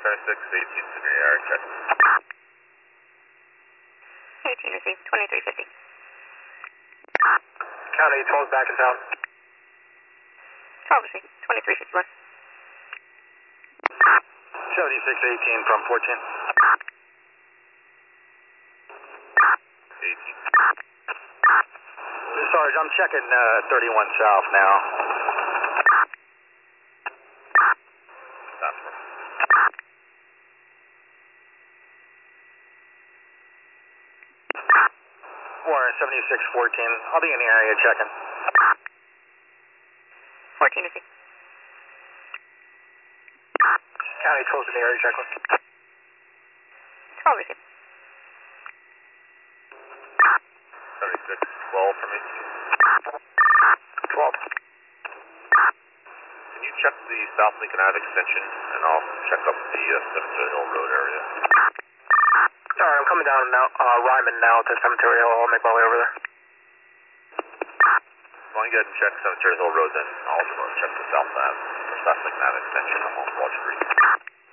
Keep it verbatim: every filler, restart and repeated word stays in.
seventy-six, eighteen, Cemetery area check. eighteen received, twenty-three fifty. County twelve back in town. twelve received, twenty-three fifty-one. seventy-six eighteen from fourteen. eighteen. Sarge, I'm checking uh, thirty-one south now. That's right. Warren seventy-six fourteen. I'll be in the area checking. fourteen received. County twelve in the area checking. twelve received. seventy-six, twelve for me. twelve. Can you check the South Lincoln Ave extension, and I'll check up the uh, Cemetery Hill Road area. Alright, I'm coming down now, uh, Ryman now to Cemetery Hill. I'll make my way over there. Why don't you go ahead and check Cemetery Hill Road, then I'll also check the South Ave, or South Lincoln Ave extension on Wall Street.